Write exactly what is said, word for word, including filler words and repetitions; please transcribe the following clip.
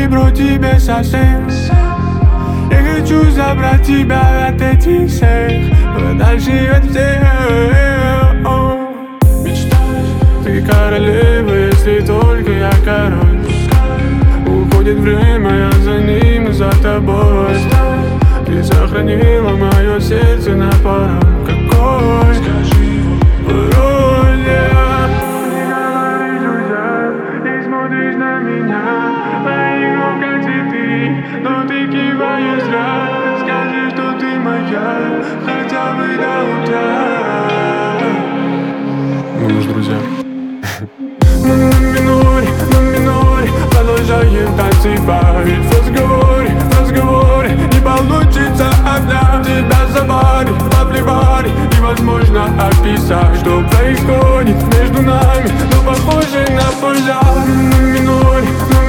бро, тебе совсем. Я хочу забрать тебя от этих всех, подальше от всех. Мечтаешь, ты королева, если только я король. Уходит время, я за ним и за тобой. Ты сохранила мое сердце на пароль. Какой? Скажи пароль, я ненавижу я. Ты смотришь на меня, мои губ как цветы, но ты киваешь зря. Скажи, что ты моя, хотя бы до утра. Мы лишь друзья. Мы на миноре, на миноре продолжаем танцевать. В разговоре, в разговоре не получится одна. Тебя заварит, наплевали, невозможно описать, что происходит между нами, но похоже на пожар. На миноре, на